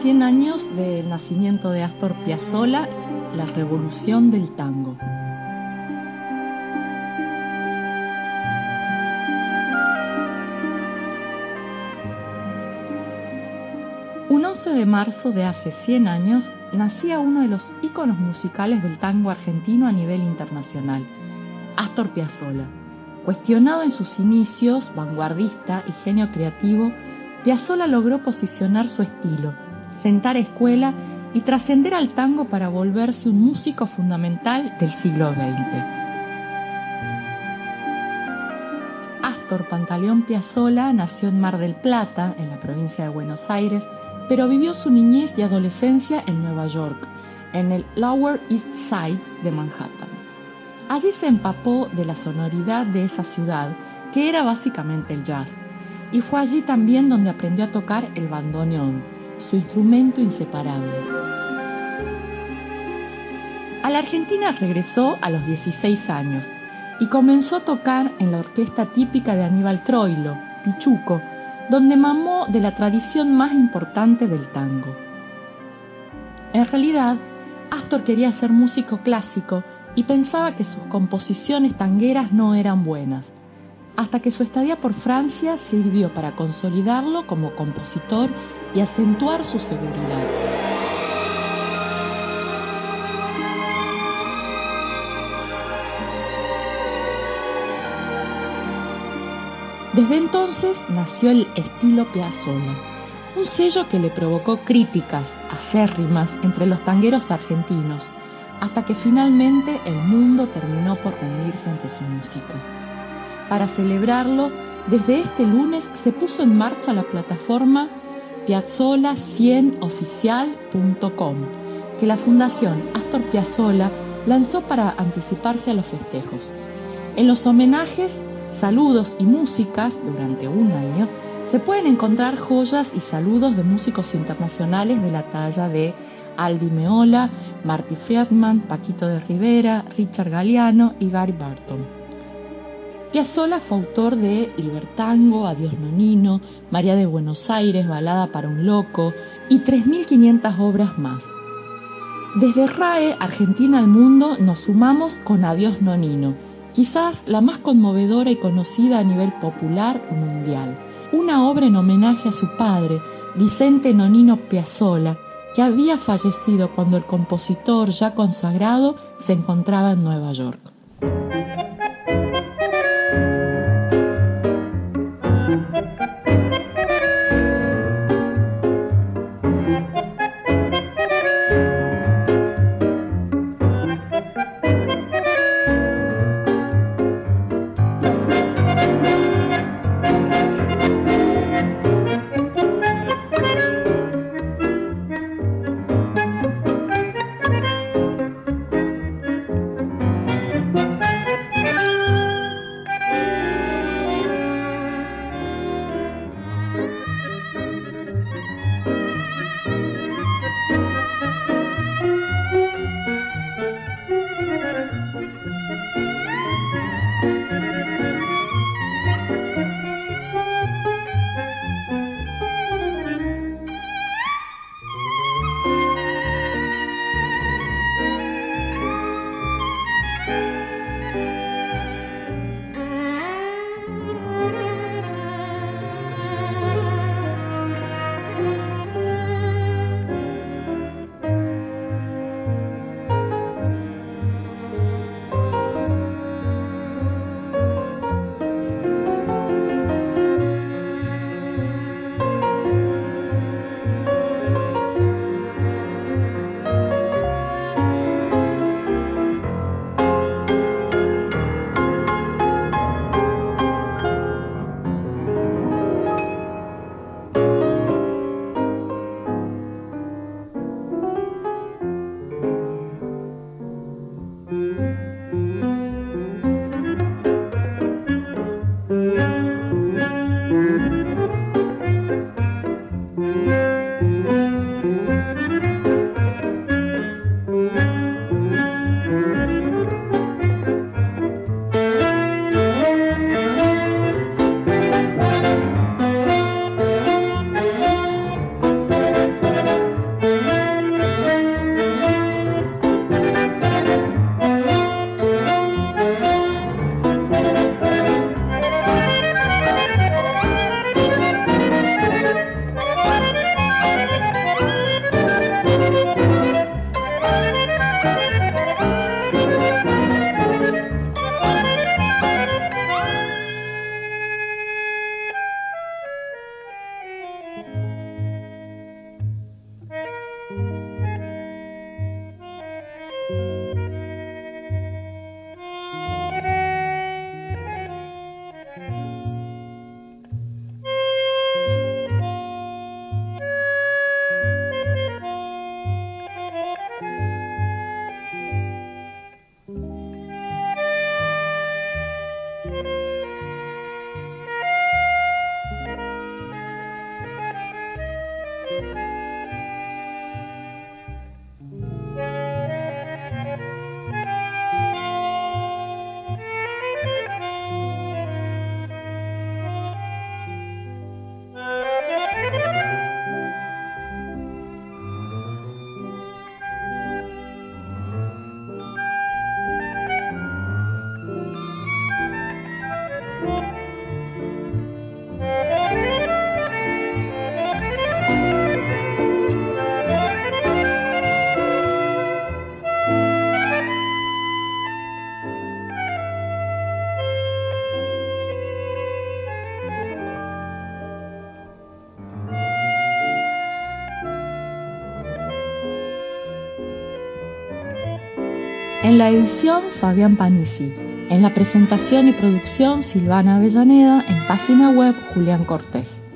100 años del nacimiento de Astor Piazzolla, la revolución del tango. Un 11 de marzo de hace 100 años nacía uno de los íconos musicales del tango argentino a nivel internacional, Astor Piazzolla. Cuestionado en sus inicios, vanguardista y genio creativo, Piazzolla logró posicionar su estilo, sentar escuela y trascender al tango para volverse un músico fundamental del siglo XX. Astor Pantaleón Piazzolla nació en Mar del Plata, en la provincia de Buenos Aires, pero vivió su niñez y adolescencia en Nueva York, en el Lower East Side de Manhattan. Allí se empapó de la sonoridad de esa ciudad, que era básicamente el jazz, y fue allí también donde aprendió a tocar el bandoneón, su instrumento inseparable. A la Argentina regresó a los 16 años y comenzó a tocar en la orquesta típica de Aníbal Troilo, Pichuco, donde mamó de la tradición más importante del tango. En realidad, Astor quería ser músico clásico y pensaba que sus composiciones tangueras no eran buenas, hasta que su estadía por Francia sirvió para consolidarlo como compositor y acentuar su seguridad. Desde entonces nació el estilo Piazzolla, un sello que le provocó críticas acérrimas entre los tangueros argentinos, hasta que finalmente el mundo terminó por rendirse ante su música. Para celebrarlo, desde este lunes se puso en marcha la plataforma piazzolla100oficial.com, que la Fundación Astor Piazzolla lanzó para anticiparse a los festejos. En los homenajes, saludos y músicas durante un año, se pueden encontrar joyas y saludos de músicos internacionales de la talla de Aldi Meola, Marty Friedman, Paquito de Rivera, Richard Galliano y Gary Barton. Piazzolla fue autor de Libertango, Adiós Nonino, María de Buenos Aires, Balada para un loco y 3.500 obras más. Desde RAE, Argentina al mundo, nos sumamos con Adiós Nonino, quizás la más conmovedora y conocida a nivel popular mundial. Una obra en homenaje a su padre, Vicente Nonino Piazzolla, que había fallecido cuando el compositor ya consagrado se encontraba en Nueva York. En la edición, Fabián Panisi. En la presentación y producción, Silvana Avellaneda. En página web, Julián Cortés.